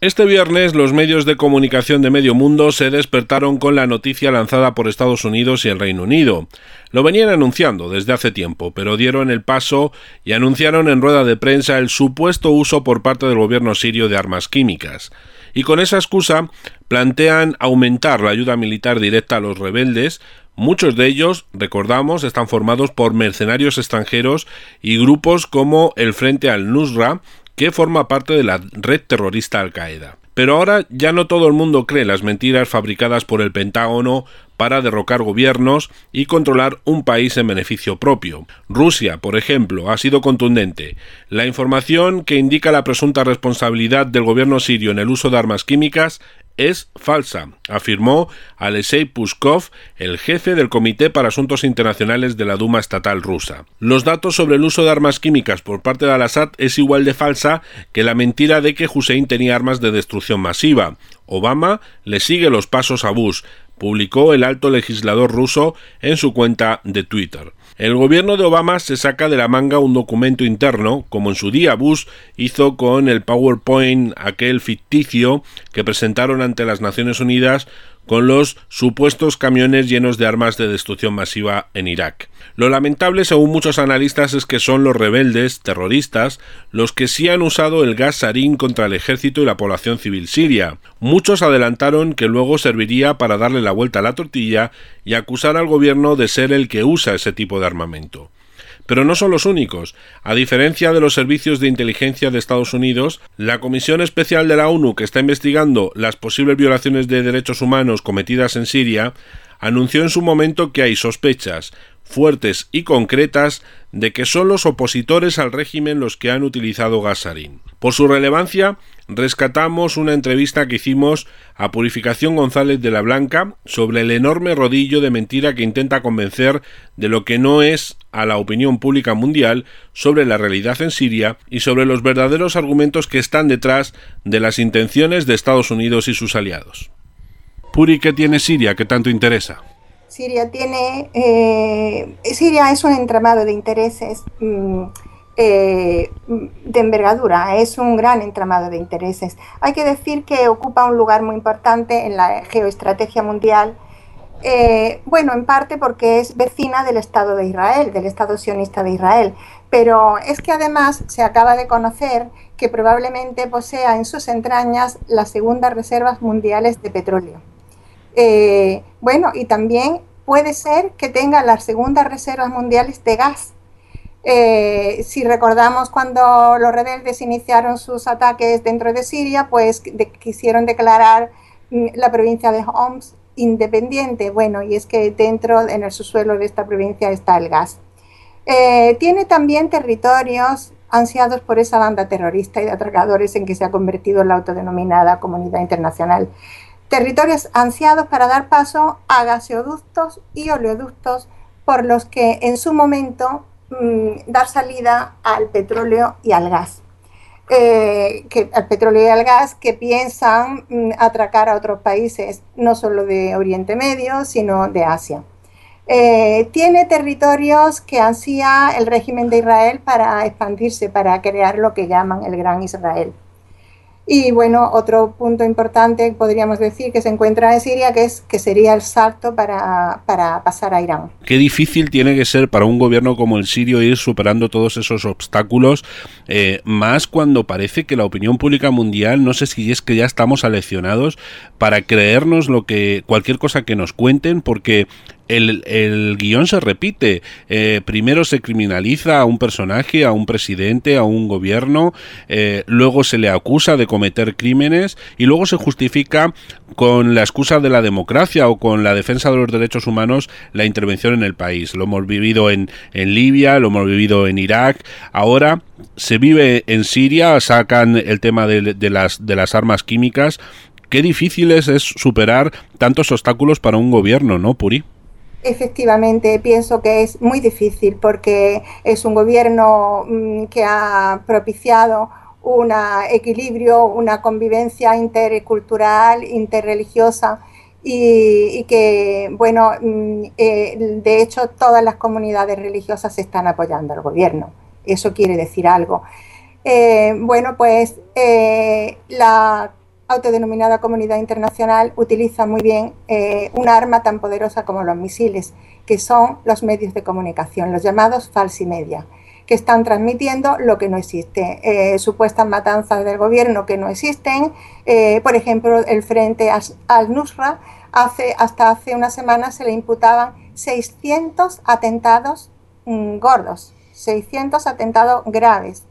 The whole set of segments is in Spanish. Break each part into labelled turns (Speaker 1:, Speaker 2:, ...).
Speaker 1: Este viernes los medios de comunicación de medio mundo se despertaron con la noticia lanzada por Estados Unidos y el Reino Unido. Lo venían anunciando desde hace tiempo, pero dieron el paso y anunciaron en rueda de prensa el supuesto uso por parte del gobierno sirio de armas químicas. Y con esa excusa plantean aumentar la ayuda militar directa a los rebeldes. Muchos de ellos, recordamos, están formados por mercenarios extranjeros y grupos como el Frente al-Nusra, que forma parte de la red terrorista Al-Qaeda. Pero ahora ya no todo el mundo cree las mentiras fabricadas por el Pentágono para derrocar gobiernos y controlar un país en beneficio propio. Rusia, por ejemplo, ha sido contundente. La información que indica la presunta responsabilidad del gobierno sirio en el uso de armas químicas es falsa, afirmó Alexei Pushkov, el jefe del Comité para Asuntos Internacionales de la Duma estatal rusa. Los datos sobre el uso de armas químicas por parte de Al-Assad es igual de falsa que la mentira de que Hussein tenía armas de destrucción masiva. Obama le sigue los pasos a Bush, publicó el alto legislador ruso en su cuenta de Twitter. El gobierno de Obama se saca de la manga un documento interno, como en su día Bush hizo con el PowerPoint aquel ficticio que presentaron ante las Naciones Unidas con los supuestos camiones llenos de armas de destrucción masiva en Irak. Lo lamentable, según muchos analistas, es que son los rebeldes terroristas los que sí han usado el gas sarín contra el ejército y la población civil siria. Muchos adelantaron que luego serviría para darle la vuelta a la tortilla y acusar al gobierno de ser el que usa ese tipo de armamento. Pero no son los únicos. A diferencia de los servicios de inteligencia de Estados Unidos, la Comisión Especial de la ONU que está investigando las posibles violaciones de derechos humanos cometidas en Siria anunció en su momento que hay sospechas fuertes y concretas de que son los opositores al régimen los que han utilizado gas sarín. Por su relevancia, rescatamos una entrevista que hicimos a Purificación González de la Blanca sobre el enorme rodillo de mentira que intenta convencer de lo que no es a la opinión pública mundial sobre la realidad en Siria y sobre los verdaderos argumentos que están detrás de las intenciones de Estados Unidos y sus aliados. Puri, ¿qué tiene Siria que tanto interesa?
Speaker 2: Siria es un entramado de intereses de envergadura, es un gran entramado de intereses. Hay que decir que ocupa un lugar muy importante en la geoestrategia mundial, en parte porque es vecina del Estado de Israel, del Estado sionista de Israel, pero es que además se acaba de conocer que probablemente posea en sus entrañas las segundas reservas mundiales de petróleo. Y también puede ser que tenga las segundas reservas mundiales de gas. Si recordamos cuando los rebeldes iniciaron sus ataques dentro de Siria, pues quisieron declarar la provincia de Homs independiente. Y es que dentro, en el subsuelo de esta provincia está el gas. Tiene también territorios ansiados por esa banda terrorista y de atracadores en que se ha convertido en la autodenominada comunidad internacional. Territorios ansiados para dar paso a gaseoductos y oleoductos por los que en su momento dar salida al petróleo y al gas. Al petróleo y al gas que piensan atracar a otros países, no solo de Oriente Medio, sino de Asia. Tiene territorios que ansía el régimen de Israel para expandirse, para crear lo que llaman el Gran Israel. Y otro punto importante podríamos decir que se encuentra en Siria, que sería el salto para pasar a Irán.
Speaker 1: Qué difícil tiene que ser para un gobierno como el sirio ir superando todos esos obstáculos, más cuando parece que la opinión pública mundial, no sé si es que ya estamos aleccionados para creernos cualquier cosa que nos cuenten, porque el guión se repite. Primero se criminaliza a un personaje, a un presidente, a un gobierno, luego se le acusa de cometer crímenes y luego se justifica con la excusa de la democracia o con la defensa de los derechos humanos la intervención en el país. Lo hemos vivido en Libia, lo hemos vivido en Irak, ahora se vive en Siria, sacan el tema de las armas químicas. Qué difícil es superar tantos obstáculos para un gobierno, ¿no, Puri?
Speaker 2: Efectivamente, pienso que es muy difícil porque es un gobierno que ha propiciado un equilibrio, una convivencia intercultural, interreligiosa y que, de hecho, todas las comunidades religiosas están apoyando al gobierno. Eso quiere decir algo. La autodenominada comunidad internacional utiliza muy bien un arma tan poderosa como los misiles, que son los medios de comunicación, los llamados falsimedia, que están transmitiendo lo que no existe, supuestas matanzas del gobierno que no existen. Por ejemplo, el Frente al-Nusra, hasta hace una semana se le imputaban 600 atentados gordos, 600 atentados graves.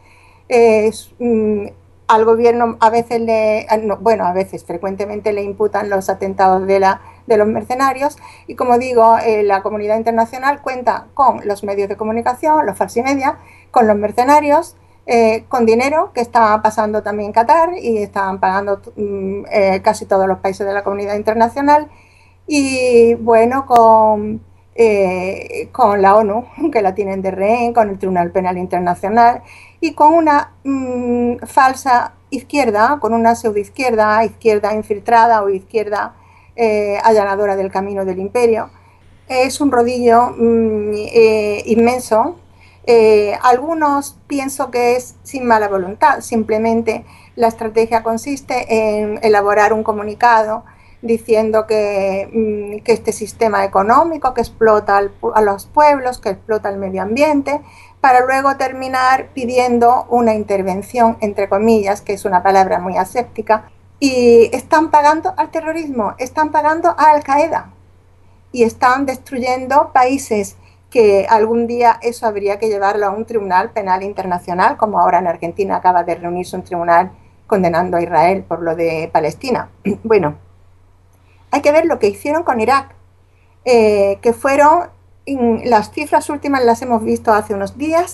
Speaker 2: Al gobierno frecuentemente le imputan los atentados de los mercenarios, y como digo, la comunidad internacional cuenta con los medios de comunicación, los falsimedia, con los mercenarios, con dinero que está pasando también Qatar y están pagando casi todos los países de la comunidad internacional, y bueno, con la ONU, que la tienen de rehén, con el Tribunal Penal Internacional, y con una falsa izquierda, con una pseudoizquierda, izquierda infiltrada o izquierda allanadora del camino del imperio. Es un rodillo inmenso. Algunos pienso que es sin mala voluntad, simplemente la estrategia consiste en elaborar un comunicado diciendo que este sistema económico que explota a los pueblos, que explota el medio ambiente, para luego terminar pidiendo una intervención, entre comillas, que es una palabra muy aséptica, y están pagando al terrorismo, están pagando a Al-Qaeda y están destruyendo países que algún día eso habría que llevarlo a un tribunal penal internacional, como ahora en Argentina acaba de reunirse un tribunal condenando a Israel por lo de Palestina. Bueno, hay que ver lo que hicieron con Irak, que fueron, las cifras últimas las hemos visto hace unos días,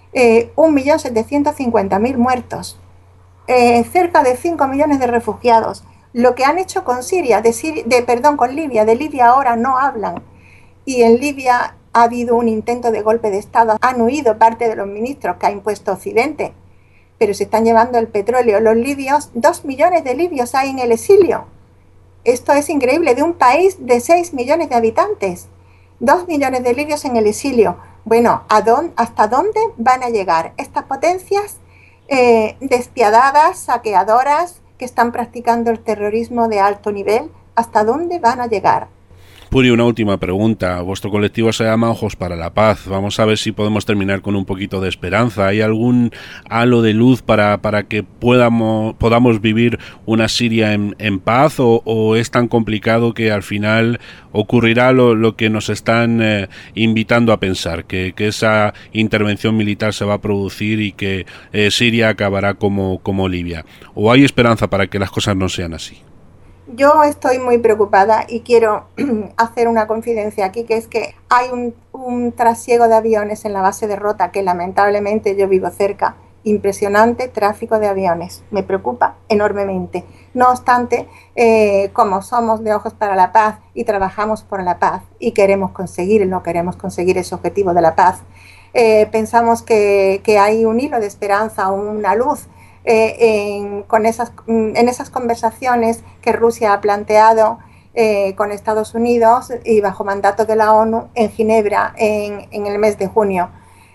Speaker 2: 1.750.000 muertos, cerca de 5 millones de refugiados. Lo que han hecho con con Libia, de Libia ahora no hablan, y en Libia ha habido un intento de golpe de Estado, han huido parte de los ministros que ha impuesto Occidente, pero se están llevando el petróleo. Los libios, 2 millones de libios hay en el exilio. Esto es increíble, de un país de 6 millones de habitantes, 2 millones de libios en el exilio. Bueno, ¿hasta dónde van a llegar estas potencias despiadadas, saqueadoras, que están practicando el terrorismo de alto nivel? ¿Hasta dónde van a llegar?
Speaker 1: Puri, una última pregunta. Vuestro colectivo se llama Ojos para la Paz. Vamos a ver si podemos terminar con un poquito de esperanza. ¿Hay algún halo de luz para que podamos vivir una Siria en paz, o es tan complicado que al final ocurrirá lo que nos están invitando a pensar, que esa intervención militar se va a producir y que Siria acabará como Libia? ¿O hay esperanza para que las cosas no sean así?
Speaker 2: Yo estoy muy preocupada y quiero hacer una confidencia aquí, que es que hay un trasiego de aviones en la base de Rota, que lamentablemente yo vivo cerca. Impresionante tráfico de aviones, me preocupa enormemente. No obstante, como somos de Ojos para la Paz y trabajamos por la paz y queremos conseguir ese objetivo de la paz, pensamos que hay un hilo de esperanza, una luz en esas conversaciones que Rusia ha planteado con Estados Unidos y bajo mandato de la ONU en Ginebra en el mes de junio.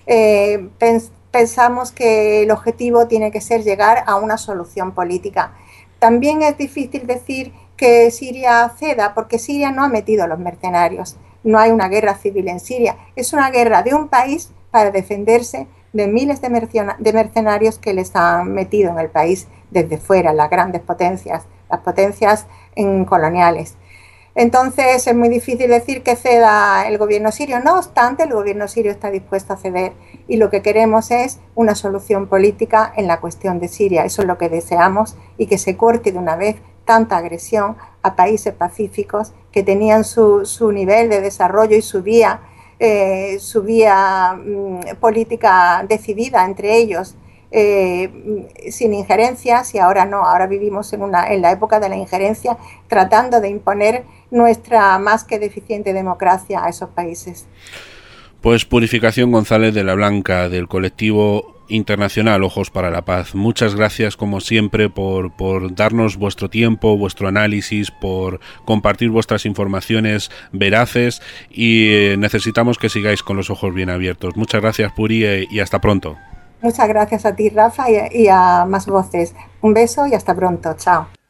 Speaker 2: Pensamos que el objetivo tiene que ser llegar a una solución política. También es difícil decir que Siria ceda, porque Siria no ha metido a los mercenarios. No hay una guerra civil en Siria. Es una guerra de un país para defenderse de miles de mercenarios que les han metido en el país desde fuera, las grandes potencias, las potencias coloniales. Entonces es muy difícil decir que ceda el gobierno sirio. No obstante, el gobierno sirio está dispuesto a ceder, y lo que queremos es una solución política en la cuestión de Siria. Eso es lo que deseamos, y que se corte de una vez tanta agresión a países pacíficos que tenían su nivel de desarrollo y su vía política decidida entre ellos, sin injerencias, y ahora no, ahora vivimos en la época de la injerencia, tratando de imponer nuestra más que deficiente democracia a esos países.
Speaker 1: Pues Purificación González de la Blanca, del colectivo internacional Ojos para la Paz, muchas gracias como siempre por darnos vuestro tiempo, vuestro análisis, por compartir vuestras informaciones veraces, y necesitamos que sigáis con los ojos bien abiertos. Muchas gracias, Puri, y hasta pronto.
Speaker 2: Muchas gracias a ti, Rafa, y a Más Voces. Un beso y hasta pronto. Chao.